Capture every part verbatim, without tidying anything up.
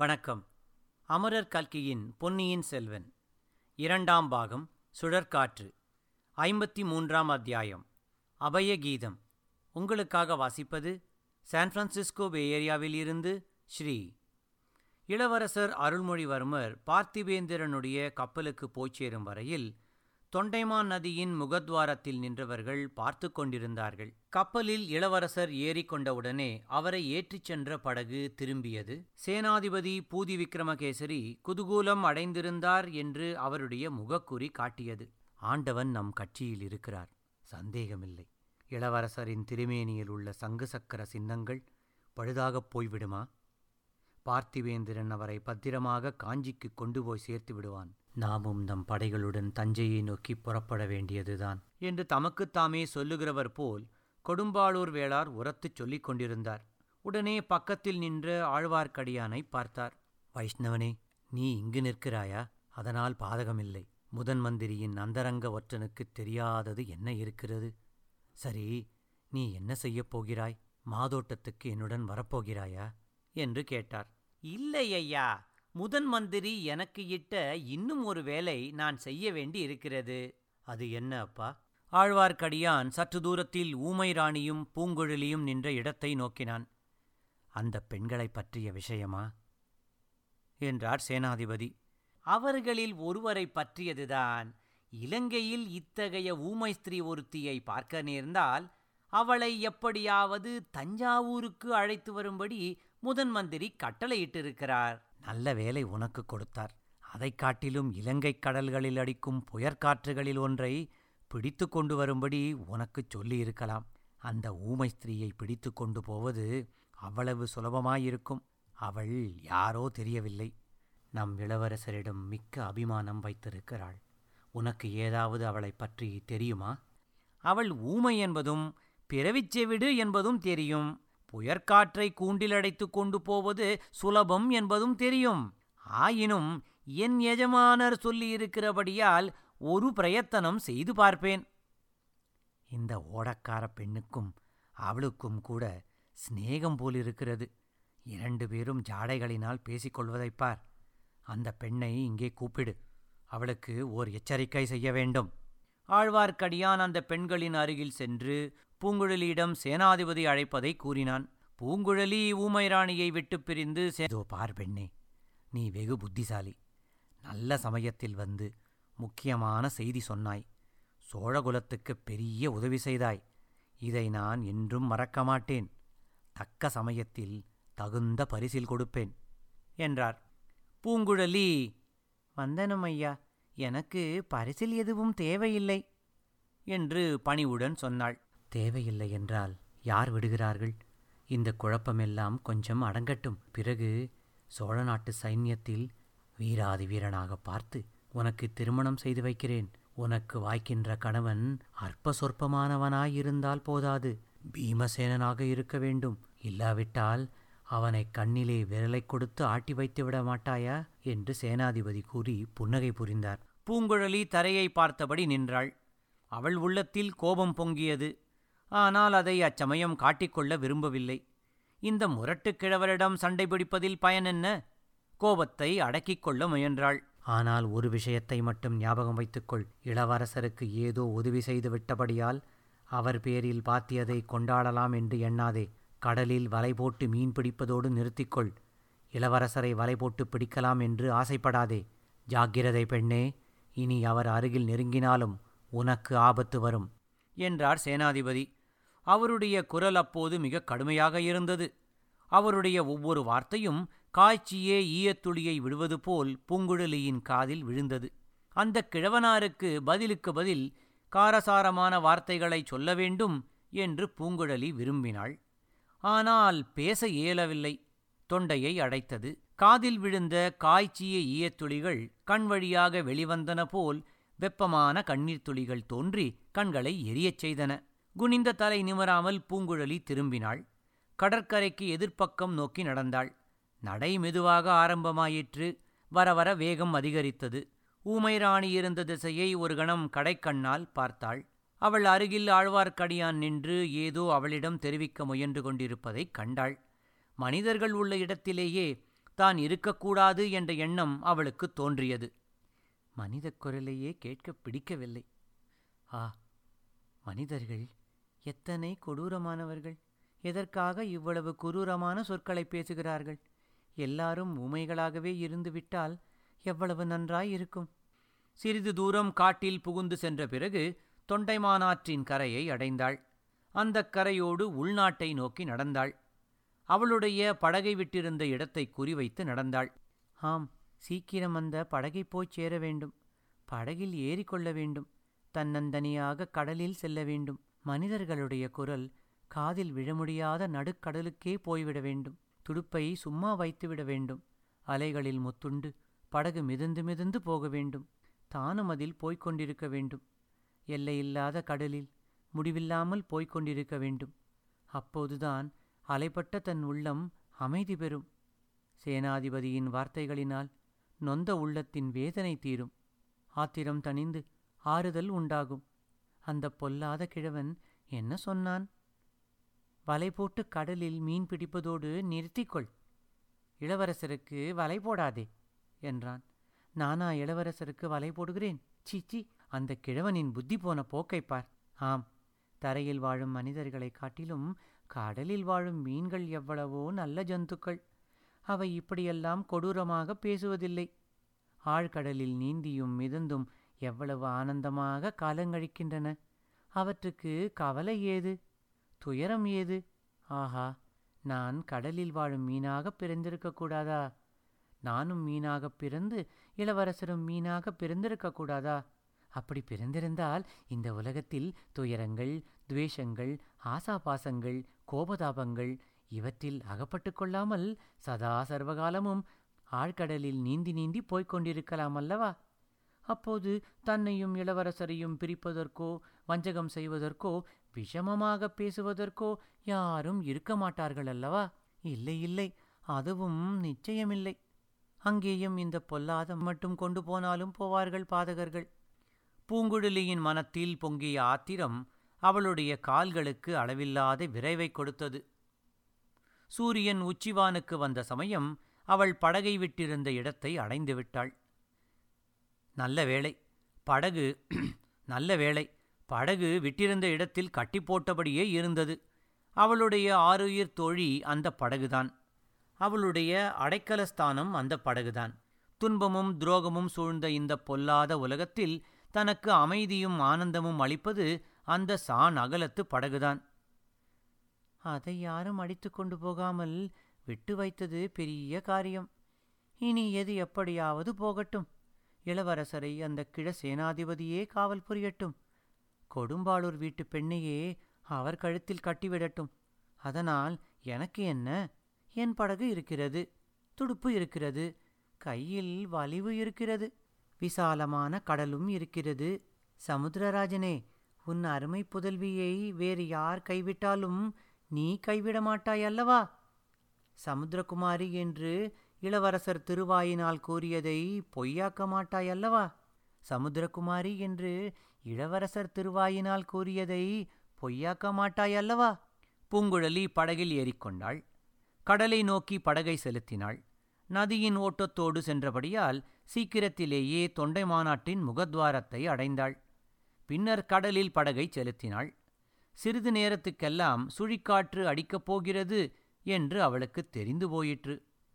வணக்கம். அமரர் கல்கியின் பொன்னியின் செல்வன் இரண்டாம் பாகம் சுழற்காற்று ஐம்பத்தி மூன்றாம் அத்தியாயம் அபயகீதம். உங்களுக்காக வாசிப்பது சான் பிரான்சிஸ்கோ பே ஏரியாவில் இருந்து ஸ்ரீ. இளவரசர் அருள்மொழிவர்மர் பார்த்திபேந்திரனுடைய கப்பலுக்கு போய்ச் சேரும் வரையில் தொண்டைமான் நதியின் முகத்வாரத்தில் நின்றவர்கள் பார்த்து கொண்டிருந்தார்கள். கப்பலில் இளவரசர் ஏறிக்கொண்டவுடனே அவரை ஏற்றிச் சென்ற படகு திரும்பியது. சேனாதிபதி பூதி விக்ரமகேசரி குதூகூலம் அடைந்திருந்தார் என்று அவருடைய முகக்குறி காட்டியது. ஆண்டவன் நம் கட்சியில் இருக்கிறார், சந்தேகமில்லை. இளவரசரின் திருமேனியில் உள்ள சங்கு சக்கர சின்னங்கள் பழுதாகப் போய்விடுமா? பார்த்திவேந்திரன் அவரை பத்திரமாக காஞ்சிக்கு கொண்டு போய் சேர்த்து விடுவான். நாமும் நம் படைகளுடன் தஞ்சையை நோக்கி புறப்பட வேண்டியதுதான் என்று தமக்குத்தாமே சொல்லுகிறவர் போல் கொடும்பாளூர் வேளார் உரத்துச் சொல்லிக் கொண்டிருந்தார். உடனே பக்கத்தில் நின்ற ஆழ்வார்க்கடியானை பார்த்தார். வைஷ்ணவனே, நீ இங்கு நிற்கிறாயா? அதனால் பாதகமில்லை. முதன் மந்திரியின் அந்தரங்க ஒற்றனுக்குத் தெரியாதது என்ன இருக்கிறது? சரி, நீ என்ன செய்யப் போகிறாய்? மாதோட்டத்துக்கு என்னுடன் வரப்போகிறாயா என்று கேட்டார். இல்லை ஐயா, முதன் மந்திரி எனக்கு இட்ட இன்னும் ஒரு வேலை நான் செய்ய வேண்டி இருக்கிறது. அது என்ன அப்பா? ஆழ்வார்க்கடியான் சற்று தூரத்தில் ஊமை ராணியும் பூங்குழலியும் நின்ற இடத்தை நோக்கினான். அந்த பெண்களை பற்றிய விஷயமா என்றார் சேனாதிபதி. அவர்களில் ஒருவரை பற்றியதுதான். இலங்கையில் இத்தகைய ஊமை ஸ்திரீ ஒருத்தியை பார்க்க நேர்ந்தால் அவளை எப்படியாவது தஞ்சாவூருக்கு அழைத்து வரும்படி முதன் மந்திரி கட்டளையிட்டிருக்கிறார். நல்ல வேலை உனக்கு கொடுத்தார். அதைக் காட்டிலும் இலங்கைக் கடல்களில் அடிக்கும் புயற்காற்றுகளில் ஒன்றை பிடித்து கொண்டு வரும்படி உனக்குச் சொல்லியிருக்கலாம். அந்த ஊமை ஸ்திரீயை பிடித்து கொண்டு போவது அவ்வளவு சுலபமாயிருக்கும். அவள் யாரோ தெரியவில்லை. நம் இளவரசரிடம் மிக்க அபிமானம் வைத்திருக்கிறாள். உனக்கு ஏதாவது அவளை பற்றி தெரியுமா? அவள் ஊமை என்பதும் பிறவிச்செவிடு என்பதும் தெரியும். புயற்காற்றை கூண்டிலடைத்து கொண்டு போவது சுலபம் என்பதும் தெரியும். ஆயினும் என் எஜமானர் சொல்லியிருக்கிறபடியால் ஒரு பிரயத்தனம் செய்து பார்ப்பேன். இந்த ஓடக்கார பெண்ணுக்கும் அவளுக்கும் கூட சிநேகம் போலிருக்கிறது. இரண்டு பேரும் ஜாடைகளினால் பேசிக்கொள்வதைப் பார். அந்த பெண்ணை இங்கே கூப்பிடு. அவளுக்கு ஓர் எச்சரிக்கை செய்ய வேண்டும். ஆழ்வார்க்கடியான் அந்த பெண்களின் அருகில் சென்று பூங்குழலியிடம் சேனாதிபதி அழைப்பதை கூறினான். பூங்குழலி ஊமை ராணியை விட்டு பிரிந்து, சேதோ பார் பெண்ணே, நீ வெகு புத்திசாலி. நல்ல சமயத்தில் வந்து முக்கியமான செய்தி சொன்னாய். சோழகுலத்துக்குப் பெரிய உதவி செய்தாய். இதை நான் என்றும் மறக்க மாட்டேன். தக்க சமயத்தில் தகுந்த பரிசில் கொடுப்பேன் என்றார். பூங்குழலி, வந்தனம் ஐயா, எனக்கு பரிசில் எதுவும் தேவையில்லை என்று பணிவுடன் சொன்னாள். தேவையில்லை என்றால் யார் விடுகிறார்கள்? இந்த குழப்பமெல்லாம் கொஞ்சம் அடங்கட்டும். பிறகு சோழ நாட்டு சைன்யத்தில் வீராதி வீரனாக பார்த்து உனக்கு திருமணம் செய்து வைக்கிறேன். உனக்கு வாய்க்கின்ற கணவன் அற்ப சொற்பமானவனாயிருந்தால் போதாது, பீமசேனனாக இருக்க வேண்டும். இல்லாவிட்டால் அவனை கண்ணிலே விரலை கொடுத்து ஆட்டி வைத்து விட மாட்டாயா என்று சேனாதிபதி கூறி புன்னகை புரிந்தார். பூங்குழலி தரையை பார்த்தபடி நின்றாள். அவள் உள்ளத்தில் கோபம் பொங்கியது. ஆனால் அதை அச்சமயம் காட்டிக்கொள்ள விரும்பவில்லை. இந்த முரட்டுக் கிழவரிடம் சண்டை பிடிப்பதில் பயனென்ன? கோபத்தை அடக்கிக் கொள்ள முயன்றாள். ஆனால் ஒரு விஷயத்தை மட்டும் ஞாபகம் வைத்துக்கொள். இளவரசருக்கு ஏதோ உதவி செய்து விட்டபடியால் அவர் பேரில் பாத்தியதை கொண்டாடலாம் என்று எண்ணாதே. கடலில் வலை போட்டு மீன் பிடிப்பதோடு நிறுத்திக்கொள். இளவரசரை வலை போட்டு பிடிக்கலாம் என்று ஆசைப்படாதே. ஜாக்கிரதை பெண்ணே, இனி அவர் அருகில் நெருங்கினாலும் உனக்கு ஆபத்து வரும் என்றார் சேனாதிபதி. அவருடைய குரல் அப்போது மிக கடுமையாக இருந்தது. அவருடைய ஒவ்வொரு வார்த்தையும் காய்ச்சியே ஈயத்துளியை விடுவது போல் பூங்குழலியின் காதில் விழுந்தது. அந்த கிழவனாருக்கு பதிலுக்கு பதில் காரசாரமான வார்த்தைகளை சொல்ல வேண்டும் என்று பூங்குழலி விரும்பினாள். ஆனால் பேச இயலவில்லை. தொண்டையை அடைத்தது. காதில் விழுந்த காய்ச்சிய ஈயத்துளிகள் கண் வழியாக வெளிவந்தன போல் வெப்பமான கண்ணீர் துளிகள் தோன்றி கண்களை எரியச் செய்தன. குனிந்த தலை நிமராமல் பூங்குழலி திரும்பினாள். கடற்கரைக்கு எதிர்ப்பக்கம் நோக்கி நடந்தாள். நடை மெதுவாக ஆரம்பமாயிற்று. வர வர வேகம் அதிகரித்தது. ஊமை ராணி இருந்த திசையை ஒரு கணம் கடைக்கண்ணால் பார்த்தாள். அவள் அருகில் ஆழ்வார்க்கடியான் நின்று ஏதோ அவளிடம் தெரிவிக்க முயன்று கொண்டிருப்பதைக் கண்டாள். மனிதர்கள் உள்ள இடத்திலேயே தான் இருக்கக்கூடாது என்ற எண்ணம் அவளுக்கு தோன்றியது. மனித குரலையே கேட்க பிடிக்கவில்லை. ஆ, மனிதர்கள் எத்தனை கொடூரமானவர்கள்! எதற்காக இவ்வளவு கொடூரமான சொற்களை பேசுகிறார்கள்? எல்லாரும் ஊமைகளாகவே இருந்துவிட்டால் எவ்வளவு நன்றாயிருக்கும். சிறிது தூரம் காட்டில் புகுந்து சென்ற பிறகு தொண்டைமானாற்றின் கரையை அடைந்தாள். அந்தக் கரையோடு உள்நாட்டை நோக்கி நடந்தாள். அவளுடைய படகை விட்டிருந்த இடத்தை குறிவைத்து நடந்தாள். ஆம், சீக்கிரம் அந்த படகை போய்ச் சேர வேண்டும். படகில் ஏறிக்கொள்ள வேண்டும். தன்னந்தனியாக கடலில் செல்ல வேண்டும். மனிதர்களுடைய குரல் காதில் விழ முடியாத நடுக்கடலுக்கே போய்விட வேண்டும். துடுப்பை சும்மா வைத்துவிட வேண்டும். அலைகளில் முத்துண்டு படகு மிதந்து மிதந்து போக வேண்டும். தானும் அதில் போய்க் கொண்டிருக்க வேண்டும். எல்லையில்லாத கடலில் முடிவில்லாமல் போய்க் கொண்டிருக்க வேண்டும். அப்போதுதான் அலைப்பட்ட தன் உள்ளம் அமைதி பெறும். சேனாதிபதியின் வார்த்தைகளினால் நொந்த உள்ளத்தின் வேதனை தீரும். ஆத்திரம் தணிந்து ஆறுதல் உண்டாகும். அந்த பொல்லாத கிழவன் என்ன சொன்னான்? வலை போட்டு கடலில் மீன் பிடிப்பதோடு நிறுத்திக்கொள். இளவரசருக்கு வலை போடாதே என்றான். நானா இளவரசருக்கு வலை போடுகிறேன்? சீச்சி, அந்த கிழவனின் புத்தி போன போக்கைப் பார். ஆம், தரையில் வாழும் மனிதர்களைக் காட்டிலும் கடலில் வாழும் மீன்கள் எவ்வளவோ நல்ல ஜந்துக்கள். அவை இப்படியெல்லாம் கொடூரமாக பேசுவதில்லை. ஆழ்கடலில் நீந்தியும் மிதந்தும் எவ்வளவு ஆனந்தமாக காலங்கழிக்கின்றன. அவற்றுக்கு கவலை ஏது? துயரம் ஏது? ஆஹா, நான் கடலில் வாழும் மீனாகப் பிறந்திருக்கக்கூடாதா? நானும் மீனாகப் பிறந்து இளவரசரும் மீனாகப் பிறந்திருக்கக்கூடாதா? அப்படி பிறந்திருந்தால் இந்த உலகத்தில் துயரங்கள், துவேஷங்கள், ஆசாபாசங்கள், கோபதாபங்கள் இவற்றில் அகப்பட்டு கொள்ளாமல் சதா சர்வகாலமும் ஆழ்கடலில் நீந்தி நீந்தி போய்க் கொண்டிருக்கலாம் அல்லவா? அப்போது தன்னையும் இளவரசரையும் பிரிப்பதற்கோ வஞ்சகம் செய்வதற்கோ விஷமமாக பேசுவதற்கோ யாரும் இருக்க மாட்டார்கள் அல்லவா? இல்லை இல்லை, அதுவும் நிச்சயமில்லை. அங்கேயும் இந்த பொல்லாத மட்டும் கொண்டு போனாலும் போவார்கள் பாதகர்கள். பூங்குழலியின் மனத்தில் பொங்கிய ஆத்திரம் அவளுடைய கால்களுக்கு அளவில்லாத விரைவை கொடுத்தது. சூரியன் உச்சிவானுக்கு வந்த சமயம் அவள் படகை விட்டிருந்த இடத்தை அடைந்து விட்டாள். நல்ல வேளை படகு நல்ல வேளை படகு விட்டிருந்த இடத்தில் கட்டி போட்டபடியே இருந்தது. அவளுடைய ஆருயிர் தோழி அந்த படகுதான். அவளுடைய அடைக்கலஸ்தானம் அந்த படகுதான். துன்பமும் துரோகமும் சூழ்ந்த இந்த பொல்லாத உலகத்தில் தனக்கு அமைதியும் ஆனந்தமும் அளிப்பது அந்த சான் அகலத்து படகுதான். அதை யாரும் அடித்து கொண்டு போகாமல் விட்டு வைத்தது பெரிய காரியம். இனி எது எப்படியாவது போகட்டும். இளவரசரை அந்த கிழ சேனாதிபதியே காவல் புரியட்டும். கொடும்பாளூர் வீட்டு பெண்ணையே அவர் கழுத்தில் கட்டிவிடட்டும். அதனால் எனக்கு என்ன? என் படகு இருக்கிறது, துடுப்பு இருக்கிறது, கையில் வலிவு இருக்கிறது, விசாலமான கடலும் இருக்கிறது. சமுத்திரராஜனே, உன் அருமை புதல்வியை வேறு யார் கைவிட்டாலும் நீ கைவிட மாட்டாய் அல்லவா? சமுத்திரகுமாரி என்று இளவரசர் திருவாயினால் கூறியதை பொய்யாக்க மாட்டாய் அல்லவா? சமுத்திரகுமாரி என்று இளவரசர் திருவாயினால் கூறியதை பொய்யாக்க மாட்டாய் அல்லவா? பூங்குழலி படகில் ஏறிக்கொண்டாள். கடலை நோக்கி படகை செலுத்தினாள். நதியின் ஓட்டத்தோடு சென்றபடியால் சீக்கிரத்திலேயே தொண்டைமானாற்றின் முகத்வாரத்தை அடைந்தாள். பின்னர் கடலில் படகை செலுத்தினாள். சிறிது நேரத்துக்கெல்லாம் சுழிக்காற்று அடிக்கப் போகிறது என்று அவளுக்கு தெரிந்து போயிற்று.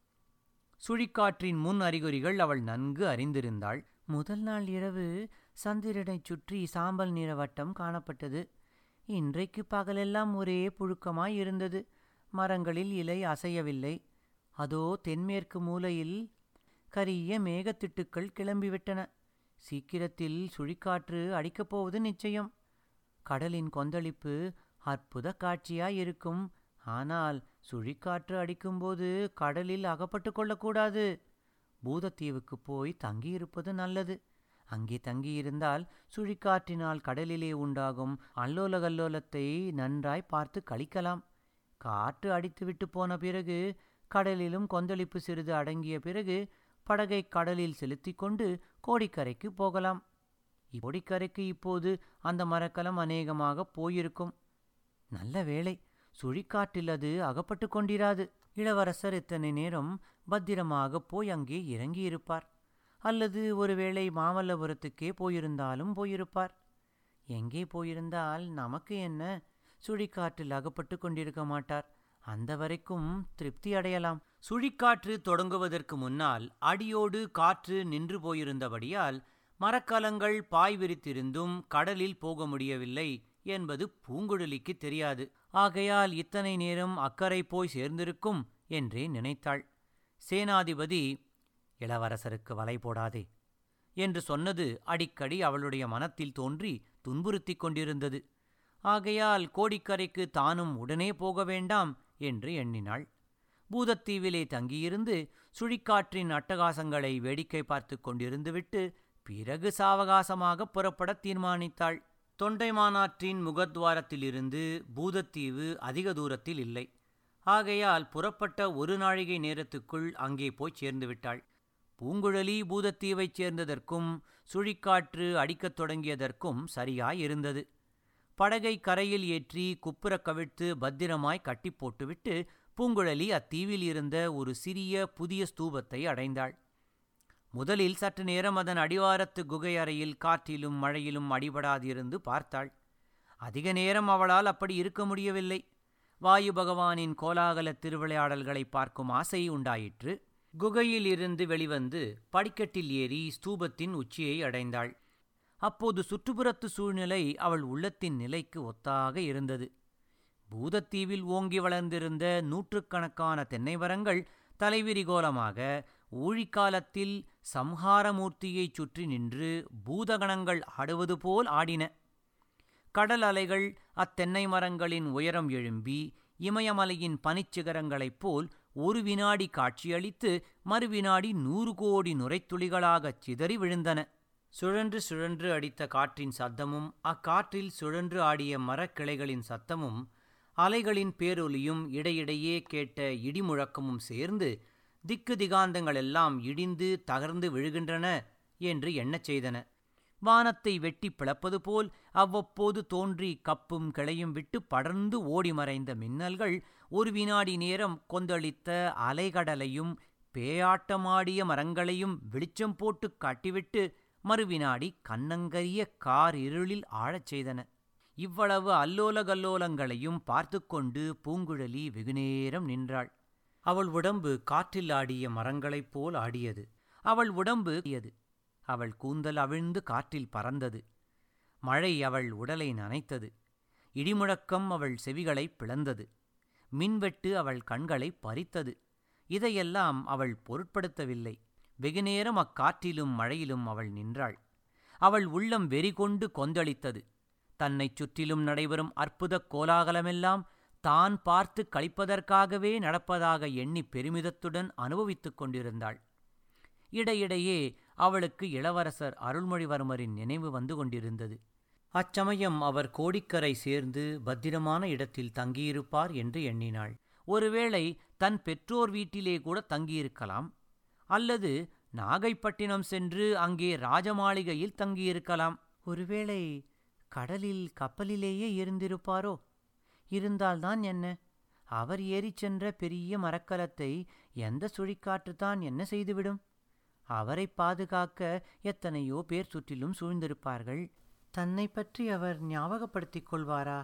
சுழிக்காற்றின் முன் அறிகுறிகள் அவள் நன்கு அறிந்திருந்தாள். முதல் நாள் இரவு சந்திரனைச் சுற்றி சாம்பல் நிற வட்டம் காணப்பட்டது. இன்றைக்கு பகலெல்லாம் ஒரே புழுக்கமாய் இருந்தது. மரங்களில் இலை அசையவில்லை. அதோ தென்மேற்கு மூலையில் கரிய மேகத்திட்டுக்கள் கிளம்பிவிட்டன. சீக்கிரத்தில் சுழிக்காற்று அடிக்கப் போவது நிச்சயம். கடலின் கொந்தளிப்பு அற்புத காட்சியாயிருக்கும். ஆனால் சுழிக்காற்று அடிக்கும்போது கடலில் அகப்பட்டு கொள்ளக்கூடாது. பூதத்தீவுக்கு போய் தங்கியிருப்பது நல்லது. அங்கே தங்கியிருந்தால் சுழிக்காற்றினால் கடலிலே உண்டாகும் அல்லோல கல்லோலத்தை நன்றாய் பார்த்து கழிக்கலாம். காற்று அடித்துவிட்டு போன பிறகு, கடலிலும் கொந்தளிப்பு சிறிது அடங்கிய பிறகு படகை கடலில் செலுத்தி கொண்டு கோடிக்கரைக்கு போகலாம். கோடிக்கரைக்கு இப்போது அந்த மரக்கலம் அநேகமாக போயிருக்கும். நல்ல வேளை, சுழிக்காற்றில் அது அகப்பட்டு கொண்டிராது. இளவரசர் இத்தனை நேரம் பத்திரமாக போய் அங்கே இறங்கியிருப்பார். அல்லது ஒருவேளை மாமல்லபுரத்துக்கே போயிருந்தாலும் போயிருப்பார். எங்கே போயிருந்தால் நமக்கு என்ன? சுழிக்காற்றில் அகப்பட்டு கொண்டிருக்க மாட்டார். அந்த வரைக்கும் திருப்தி அடையலாம். சுழிக்காற்று தொடங்குவதற்கு முன்னால் அடியோடு காற்று நின்று போயிருந்தபடியால் மரக்கலங்கள் பாய் விரித்திருந்தும் கடலில் போக முடியவில்லை என்பது பூங்குழலிக்கு தெரியாது. ஆகையால் இத்தனை நேரம் அக்கறை போய் சேர்ந்திருக்கும் என்றே நினைத்தாள். சேனாதிபதி, இளவரசருக்கு வலை போடாதே என்று சொன்னது அடிக்கடி அவளுடைய மனத்தில் தோன்றி துன்புறுத்தி கொண்டிருந்தது. ஆகையால் கோடிக்கரைக்கு தானும் உடனே போக வேண்டாம் என்று எண்ணினாள். பூதத்தீவிலே தங்கியிருந்து சுழிக்காற்றின் அட்டகாசங்களை வேடிக்கை பார்த்து கொண்டிருந்துவிட்டு பிறகு சாவகாசமாக புறப்பட தீர்மானித்தாள். தொண்டைமானாற்றின் முகத்வாரத்திலிருந்து பூதத்தீவு அதிக தூரத்தில் இல்லை. ஆகையால் புறப்பட்ட ஒரு நாழிகை நேரத்துக்குள் அங்கே போய் சேர்ந்து விட்டாள். பூங்குழலி பூதத்தீவைச் சேர்ந்ததற்கும் சுழிக்காற்று அடிக்கத் தொடங்கியதற்கும் சரியாயிருந்தது. படகை கரையில் ஏற்றி குப்புற கவிழ்த்து பத்திரமாய் கட்டி போட்டுவிட்டு பூங்குழலி அத்தீவில் இருந்த ஒரு சிறிய புதிய ஸ்தூபத்தை அடைந்தாள். முதலில் சற்று நேரம் அதன் அடிவாரத்து குகை அறையில் காற்றிலும் மழையிலும் அடிபடாதிருந்து பார்த்தாள். அதிக நேரம் அவளால் அப்படி இருக்க முடியவில்லை. வாயு பகவானின் கோலாகல திருவிளையாடல்களை பார்க்கும் ஆசை உண்டாயிற்று. குகையில் இருந்து வெளிவந்து படிக்கட்டில் ஏறி ஸ்தூபத்தின் உச்சியை அடைந்தாள். அப்போது சுற்றுப்புறத்து சூழ்நிலை அவள் உள்ளத்தின் நிலைக்கு ஒத்தாக இருந்தது. பூதத்தீவில் ஓங்கி வளர்ந்திருந்த நூற்றுக்கணக்கான தென்னை மரங்கள் தலைவிரிகோலமாக ஊழிக்காலத்தில் சம்ஹாரமூர்த்தியைச் சுற்றி நின்று பூதகணங்கள் ஆடுவது போல் ஆடின. கடல் அலைகள் அத்தென்னை மரங்களின் உயரம் எழும்பி இமயமலையின் பனிச்சிகரங்களைப் போல் ஒரு வினாடி காட்சியளித்து மறுவினாடி நூறு கோடி நுரைத்துளிகளாகச் சிதறி விழுந்தன. சுழன்று சுழன்று அடித்த காற்றின் சத்தமும் அக்காற்றில் சுழன்று ஆடிய மரக்கிளைகளின் சத்தமும் அலைகளின் பேரொலியும் இடையிடையே கேட்ட இடிமுழக்கமும் சேர்ந்து திக்கு திகாந்தங்களெல்லாம் இடிந்து தகர்ந்து விழுகின்றன என்று எண்ணச் செய்தன. வானத்தை வெட்டி பிளப்பது போல் அவ்வப்போது தோன்றி கப்பும் கிளையும் விட்டு படர்ந்து ஓடி மறைந்த மின்னல்கள் ஒரு வினாடி நேரம் கொந்தளித்த அலைகடலையும் பேயாட்டமாடிய மரங்களையும் வெளிச்சம் போட்டு காட்டிவிட்டு மறுவினாடி கண்ணங்கரிய கார் இருளில் ஆழச் செய்தன. இவ்வளவு அல்லோல கல்லோலங்களையும் பார்த்து கொண்டு பூங்குழலி வெகுநேரம் நின்றாள். அவள் உடம்பு காற்றில் ஆடிய மரங்களைப் போல் ஆடியது. அவள் உடம்பு ஆடியது. அவள் கூந்தல் அவிழ்ந்து காற்றில் பறந்தது. மழை அவள் உடலை நனைத்தது. இடிமுழக்கம் அவள் செவிகளை பிளந்தது. மின்வெட்டு அவள் கண்களை பறித்தது. இதையெல்லாம் அவள் பொருட்படுத்தவில்லை. வெகுநேரம் அக்காற்றிலும் மழையிலும் அவள் நின்றாள். அவள் உள்ளம் வெறிகொண்டு கொந்தளித்தது. தன்னைச் சுற்றிலும் நடைபெறும் அற்புதக் கோலாகலமெல்லாம் தான் பார்த்து களிப்பதற்காகவே நடப்பதாக எண்ணி பெருமிதத்துடன் அனுபவித்துக் கொண்டிருந்தாள். இடையிடையே அவளுக்கு இளவரசர் அருள்மொழிவர்மரின் நினைவு வந்து கொண்டிருந்தது. அச்சமயம் அவர் கோடிக்கரை சேர்ந்து பத்திரமான இடத்தில் தங்கியிருப்பார் என்று எண்ணினாள். ஒருவேளை தன் பெற்றோர் வீட்டிலே கூட தங்கியிருக்கலாம். அல்லது நாகைப்பட்டினம் சென்று அங்கே ராஜமாளிகையில் தங்கியிருக்கலாம். ஒருவேளை கடலில் கப்பலிலேயே இருந்திருப்பாரோ? இருந்தால்தான் என்ன? அவர் ஏறிச் சென்ற பெரிய மரக்கலத்தை எந்த சுழிக்காற்றுத்தான் என்ன செய்துவிடும்? அவரை பாதுகாக்க எத்தனையோ பேர் சுற்றிலும் சூழ்ந்திருப்பார்கள். தன்னை பற்றி அவர் ஞாபகப்படுத்திக் கொள்வாரா?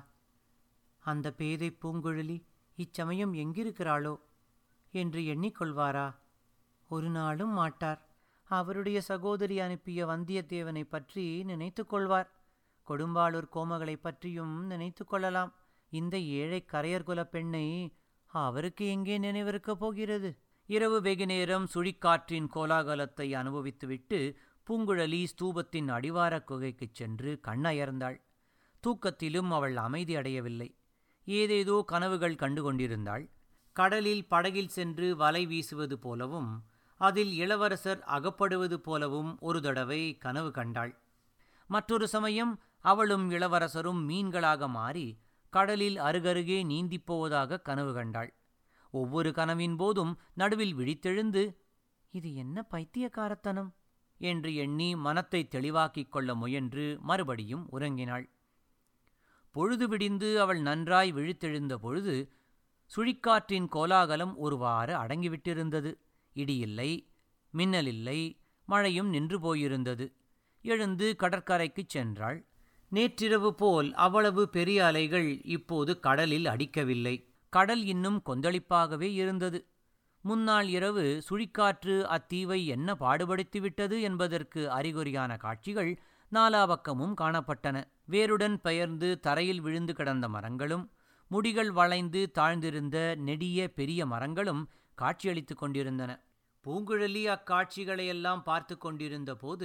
அந்த பேதை பூங்குழலி இச்சமயம் எங்கிருக்கிறாளோ என்று எண்ணிக்கொள்வாரா? ஒரு நாளும் மாட்டார். அவருடைய சகோதரி அனுப்பிய வந்தியத்தேவனை பற்றி நினைத்து கொள்வார். கொடும்பாளூர் கோமகளை பற்றியும் நினைத்து கொள்ளலாம். இந்த ஏழை கரையர்குல பெண்ணை அவருக்கு எங்கே நினைவிருக்கப் போகிறது? இரவு வெகு நேரம் சுழிக்காற்றின் கோலாகலத்தை அனுபவித்துவிட்டு பூங்குழலி ஸ்தூபத்தின் அடிவார குகைக்குச் சென்று கண்ணயர்ந்தாள். தூக்கத்திலும் அவள் அமைதி அடையவில்லை. ஏதேதோ கனவுகள் கண்டு கொண்டிருந்தாள். கடலில் படகில் சென்று வலை வீசுவது போலவும் அதில் இளவரசர் அகப்படுவது போலவும் ஒரு தடவை கனவு கண்டாள். மற்றொரு சமயம் அவளும் இளவரசரும் மீன்களாக மாறி கடலில் அருகருகே நீந்திப் போவதாக கனவு கண்டாள். ஒவ்வொரு கனவின் போதும் நடுவில் விழித்தெழுந்து, இது என்ன பைத்தியக்காரத்தனம் என்று எண்ணி மனத்தை தெளிவாக்கிக் கொள்ள முயன்று மறுபடியும் உறங்கினாள். பொழுது விடிந்து அவள் நன்றாய் விழித்தெழுந்த பொழுது சுழிக்காற்றின் கோலாகலம் ஒருவாறு அடங்கிவிட்டிருந்தது. இடியில்லை, மின்னலில்லை, மழையும் நின்று போயிருந்தது. எழுந்து கடற்கரைக்குச் சென்றாள். நேற்றிரவு போல் அவ்வளவு பெரிய அலைகள் இப்போது கடலில் அடிக்கவில்லை. கடல் இன்னும் கொந்தளிப்பாகவே இருந்தது. முன்னாள் இரவு சுழிக்காற்று அத்தீவை என்ன பாடுபடுத்திவிட்டது என்பதற்கு அறிகுறியான காட்சிகள் நாலாபக்கமும் காணப்பட்டன. வேருடன் பெயர்ந்து தரையில் விழுந்து கிடந்த மரங்களும், முடிகள் வளைந்து தாழ்ந்திருந்த நெடிய பெரிய மரங்களும் காட்சியளித்துக் கொண்டிருந்தன. பூங்குழலி அக்காட்சிகளையெல்லாம் பார்த்து கொண்டிருந்த போது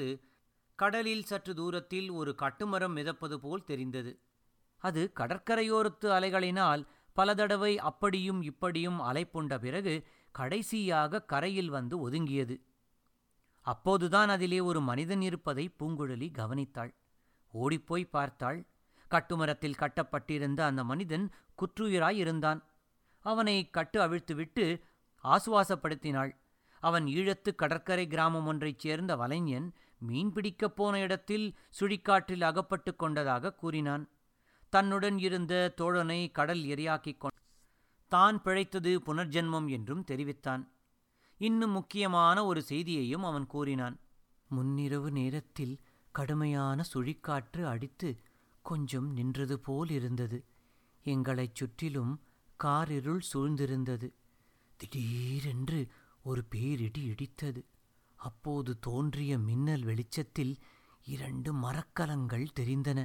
கடலில் சற்று தூரத்தில் ஒரு கட்டுமரம் மிதப்பது போல் தெரிந்தது. அது கடற்கரையோரத்து அலைகளினால் பல தடவை அப்படியும் இப்படியும் அலைப்புண்ட பிறகு கடைசியாக கரையில் வந்து ஒதுங்கியது. அப்போதுதான் அதிலே ஒரு மனிதன் இருப்பதை பூங்குழலி கவனித்தாள். ஓடிப்போய் பார்த்தாள். கட்டுமரத்தில் கட்டப்பட்டிருந்த அந்த மனிதன் குற்றுயிராயிருந்தான். அவனை கட்டு அவிழ்த்துவிட்டு ஆசுவாசப்படுத்தினாள். அவன் ஈழத்து கடற்கரை கிராமம் ஒன்றைச் சேர்ந்த வலைஞன் மீன் பிடிக்கப் போன இடத்தில் சுழிக்காற்றில் அகப்பட்டு கொண்டதாக கூறினான். தன்னுடன் இருந்த தோழனை கடல் எரியாக்கிக் கொண்டு தான் பிழைத்தது புனர்ஜென்மம் என்றும் தெரிவித்தான். இன்னும் முக்கியமான ஒரு செய்தியையும் அவன் கூறினான். முன்னிரவு நேரத்தில் கடுமையான சுழிக்காற்று அடித்து கொஞ்சம் நின்றது போல் இருந்தது. எங்களைச் சுற்றிலும் காரிருள் சூழ்ந்திருந்தது. திடீரென்று ஒரு பேரிடி இடித்தது. அப்போது தோன்றிய மின்னல் வெளிச்சத்தில் இரண்டு மரக்கலங்கள் தெரிந்தன.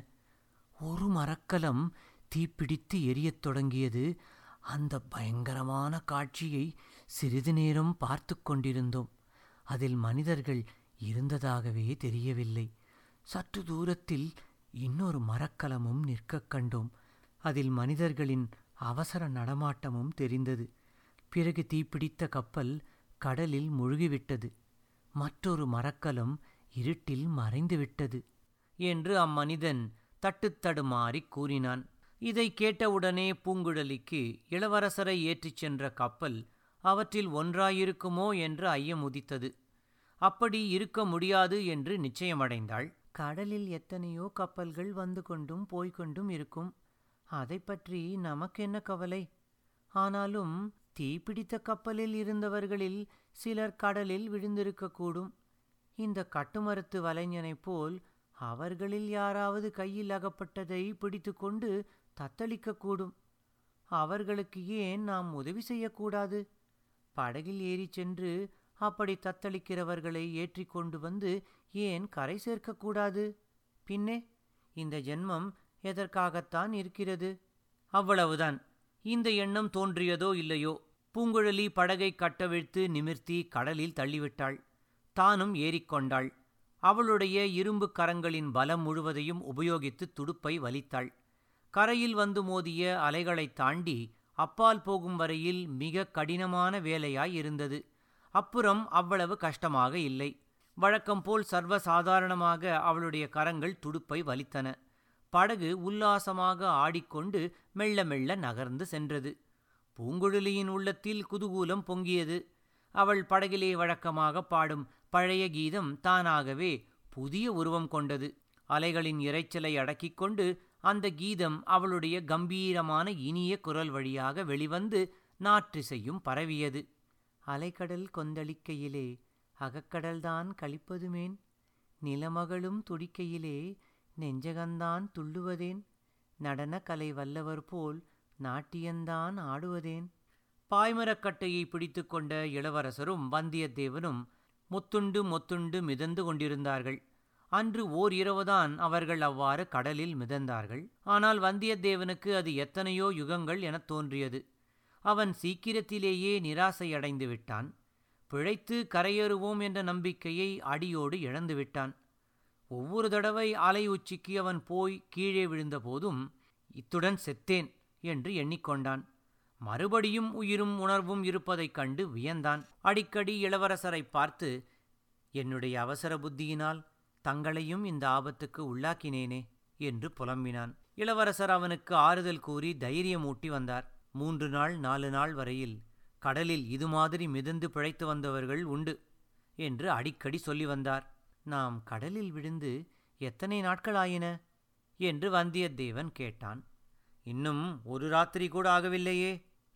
ஒரு மரக்கலம் தீப்பிடித்து எரியத் தொடங்கியது. அந்த பயங்கரமான காட்சியை சிறிது நேரம் பார்த்து கொண்டிருந்தோம். அதில் மனிதர்கள் இருந்ததாகவே தெரியவில்லை. சற்று தூரத்தில் இன்னொரு மரக்கலமும் நிற்கக் கண்டோம். அதில் மனிதர்களின் அவசர நடமாட்டமும் தெரிந்தது. பிறகு தீப்பிடித்த கப்பல் கடலில் முழுகிவிட்டது. மற்றொரு மரக்கலம் இருட்டில் மறைந்துவிட்டது என்று அம்மனிதன் தட்டுத்தடுமாறிக் கூறினான். இதை கேட்டவுடனே பூங்குழலிக்கு இளவரசரை ஏற்றிச் சென்ற கப்பல் அவற்றில் ஒன்றாயிருக்குமோ என்று ஐயம் உதித்தது. அப்படி இருக்க முடியாது என்று நிச்சயமடைந்தாள். கடலில் எத்தனையோ கப்பல்கள் வந்து கொண்டும் போய்கொண்டும் இருக்கும். அதை பற்றி நமக்கென்ன கவலை? ஆனாலும் தீப்பிடித்த கப்பலில் இருந்தவர்களில் சிலர் கடலில் விழுந்திருக்கக்கூடும். இந்த கட்டுமரத்து வலைஞனைப் போல் அவர்களில் யாராவது கையில் அகப்பட்டதை பிடித்து கொண்டு தத்தளிக்கக்கூடும். அவர்களுக்கு ஏன் நாம் உதவி செய்யக்கூடாது? படகில் ஏறிச் சென்று அப்படி தத்தளிக்கிறவர்களை ஏற்றி கொண்டு வந்து ஏன் கரை சேர்க்கக்கூடாது? பின்னே இந்த ஜென்மம் எதற்காகத்தான் இருக்கிறது? அவ்வளவுதான். இந்த எண்ணம் தோன்றியதோ இல்லையோ, பூங்குழலி படகை கட்டவிழ்த்து நிமிர்த்தி கடலில் தள்ளிவிட்டாள். தானும் ஏறிக்கொண்டாள். அவளுடைய இரும்பு கரங்களின் பலம் முழுவதையும் உபயோகித்து துடுப்பை வலித்தாள். கரையில் வந்து மோதிய அலைகளை தாண்டி அப்பால் போகும் வரையில் மிக கடினமான வேலையாய் இருந்தது. அப்புறம் அவ்வளவு கஷ்டமாக இல்லை. வழக்கம்போல் சர்வசாதாரணமாக அவளுடைய கரங்கள் துடுப்பை வலித்தன. படகு உல்லாசமாக ஆடிக்கொண்டு மெல்ல மெல்ல நகர்ந்து சென்றது. பூங்குழலியின் உள்ளத்தில் குதூகூலம் பொங்கியது. அவள் படகிலே வழக்கமாக பாடும் பழைய கீதம் தானாகவே புதிய உருவம் கொண்டது. அலைகளின் இரைச்சலை அடக்கிக் கொண்டு அந்த கீதம் அவளுடைய கம்பீரமான இனிய குரல் வழியாக வெளிவந்து நாற்றிசையும் பரவியது. அலைக்கடல் கொந்தளிக்கையிலே அகக்கடல்தான் களிப்பதுமேன், நிலமகளும் துடிக்கையிலே நெஞ்சகந்தான் துள்ளுவதேன், நடன கலை வல்லவர் போல் நாட்டியந்தான் ஆடுவதேன். பாய்மரக்கட்டையை பிடித்து கொண்ட இளவரசரும் வந்தியத்தேவனும் முத்துண்டு மொத்துண்டு மிதந்து கொண்டிருந்தார்கள். அன்று ஓர் இரவுதான் அவர்கள் அவ்வாறு கடலில் மிதந்தார்கள். ஆனால் வந்தியத்தேவனுக்கு அது எத்தனையோ யுகங்கள் எனத் தோன்றியது. அவன் சீக்கிரத்திலேயே நிராசையடைந்து விட்டான். பிழைத்து கரையேறுவோம் என்ற நம்பிக்கையை அடியோடு இழந்து விட்டான். ஒவ்வொரு தடவை அலை உச்சிக்கு அவன் போய் கீழே விழுந்த போதும் இத்துடன் செத்தேன் என்று எண்ணிக்கொண்டான். மறுபடியும் உயிரும் உணர்வும் இருப்பதைக் கண்டு வியந்தான். அடிக்கடி இளவரசரை பார்த்து, என்னுடைய அவசர புத்தியினால் தங்களையும் இந்த ஆபத்துக்கு உள்ளாக்கினேனே என்று புலம்பினான். இளவரசர் அவனுக்கு ஆறுதல் கூறி தைரியமூட்டி வந்தார். மூன்று நாள் நாலு நாள் வரையில் கடலில் இது மாதிரி மிதந்து பிழைத்து வந்தவர்கள் உண்டு என்று அடிக்கடி சொல்லி வந்தார். நாம் கடலில் விழுந்து எத்தனை நாட்களாயின என்று வந்தியத்தேவன் கேட்டான். இன்னும் ஒரு ராத்திரி கூட ஆகவில்லையே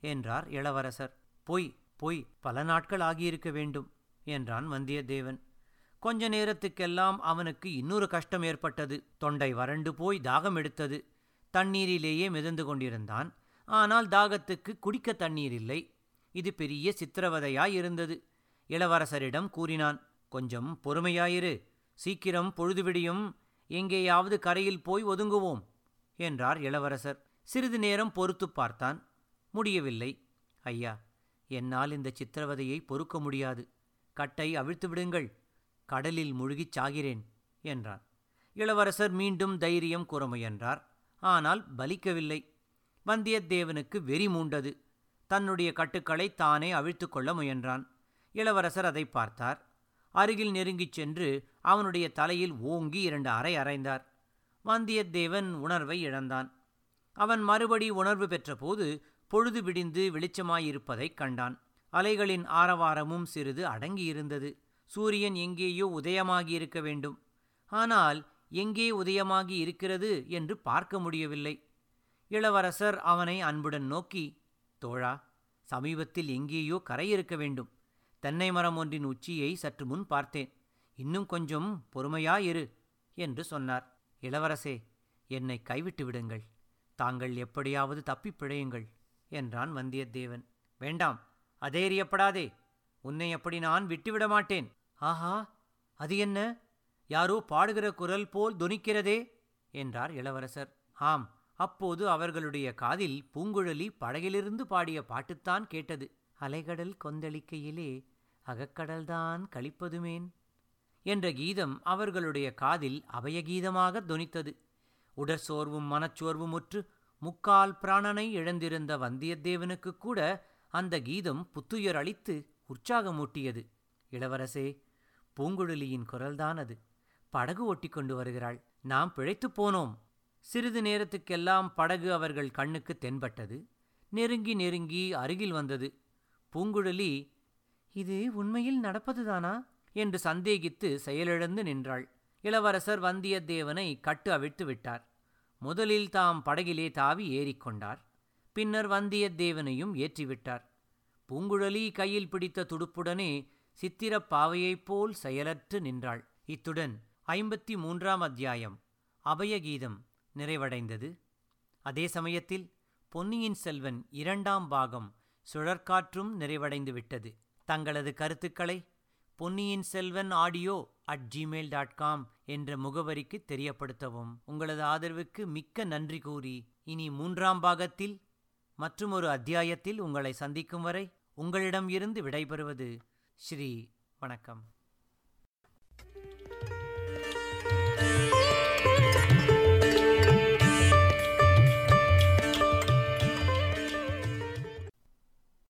என்றார் இளவரசர். பொய் பொய், பல நாட்கள் ஆகியிருக்க வேண்டும் என்றான் வந்தியத்தேவன். கொஞ்ச நேரத்துக்கெல்லாம் அவனுக்கு இன்னொரு கஷ்டம் ஏற்பட்டது. தொண்டை வறண்டு போய் தாகம் எடுத்தது. தண்ணீரிலேயே மிதந்து கொண்டிருந்தான். ஆனால் தாகத்துக்கு குடிக்க தண்ணீர் இல்லை. இது பெரிய சித்திரவதையாயிருந்தது. இளவரசரிடம் கூறினான், கொஞ்சம் பொறுமையாயிரு, சீக்கிரம் பொழுது விடியும், எங்கேயாவது கரையில் போய் ஒதுங்குவோம் என்றார் இளவரசர். சிறிது நேரம் பொறுத்து பார்த்தான். முடியவில்லை. ஐயா, என்னால் இந்த சித்திரவதையை பொறுக்க முடியாது. கட்டை அவிழ்த்து விடுங்கள், கடலில் முழுகிச் சாகிறேன் என்றான். இளவரசர் மீண்டும் தைரியம் கூற முயன்றார். ஆனால் பலிக்கவில்லை. வந்தியத்தேவனுக்கு வெறி மூண்டது. தன்னுடைய கட்டுக்களை தானே அவிழ்த்து கொள்ள முயன்றான். இளவரசர் அதை பார்த்தார். அருகில் நெருங்கிச் சென்று அவனுடைய தலையில் ஓங்கி இரண்டு அறை அறைந்தார். வந்தியத்தேவன் உணர்வை இழந்தான். அவன் மறுபடி உணர்வு பெற்றபோது பொழுது விடிந்து வெளிச்சமாயிருப்பதைக் கண்டான். அலைகளின் ஆரவாரமும் சிறிது அடங்கியிருந்தது. சூரியன் எங்கேயோ உதயமாகி இருக்க வேண்டும். ஆனால் எங்கே உதயமாகி இருக்கிறது என்று பார்க்க முடியவில்லை. இளவரசர் அவனை அன்புடன் நோக்கி, தோழா, சமீபத்தில் எங்கேயோ கரை இருக்க வேண்டும். தென்னை மரம் ஒன்றின் உச்சியை சற்று முன் பார்த்தேன். இன்னும் கொஞ்சம் பொறுமையாயிரு என்று சொன்னார். இளவரசே, என்னை கைவிட்டு விடுங்கள். தாங்கள் எப்படியாவது தப்பிப் பிழையுங்கள் என்றான் வந்தியத்தேவன். வேண்டாம், அதேரியப்படாதே. உன்னை அப்படி நான் விட்டுவிட மாட்டேன். ஆஹா, அது என்ன? யாரோ பாடுகிற குரல் போல் தொனிக்கிறதே என்றார் இளவரசர். ஆம், அப்போது அவர்களுடைய காதில் பூங்குழலி படகிலிருந்து பாடிய பாட்டுத்தான் கேட்டது. அலைகடல் கொந்தளிக்கையிலே அகக்கடல்தான் களிப்பதுமேன் என்ற கீதம் அவர்களுடைய காதில் அபயகீதமாக தொனித்தது. உடற்சோர்வும் மனச்சோர்வுமுற்று முக்கால் பிராணனை இழந்திருந்த வந்தியத்தேவனுக்கு கூட அந்த கீதம் புத்துயிர் அளித்து உற்சாகமூட்டியது. இளவரசே, பூங்குழலியின் குரல்தான் அது. படகு ஒட்டி கொண்டு வருகிறாள். நாம் பிழைத்துப் போனோம். சிறிது நேரத்துக்கெல்லாம் படகு அவர்கள் கண்ணுக்கு தென்பட்டது. நெருங்கி நெருங்கி அருகில் வந்தது. பூங்குழலி, இது உண்மையில் நடப்பதுதானா என்று சந்தேகித்து செயலிழந்து நின்றாள். இளவரசர் வந்தியத்தேவனை கட்டு அவிழ்த்து விட்டார். முதலில் தாம் படகிலே தாவி ஏறிக்கொண்டார். பின்னர் வந்தியத்தேவனையும் ஏற்றிவிட்டார். பூங்குழலி கையில் பிடித்த துடுப்புடனே சித்திரப் பாவையைப் போல் செயலற்று நின்றாள். இத்துடன் ஐம்பத்தி மூன்றாம் அத்தியாயம் அபயகீதம் நிறைவடைந்தது. அதே சமயத்தில் பொன்னியின் செல்வன் இரண்டாம் பாகம் சுழற்காற்றும் நிறைவடைந்து விட்டது. தங்களது கருத்துக்களை Ponniyin Selvan audio at Gmail dot com என்ற முகவரிக்கு தெரியப்படுத்தவும். உங்களது ஆதரவுக்கு மிக்க நன்றி கூறி இனி மூன்றாம் பாகத்தில் மற்றும் ஒரு அத்தியாயத்தில் உங்களை சந்திக்கும் வரை உங்களிடம் இருந்து விடைபெறுவது ஸ்ரீ. வணக்கம்.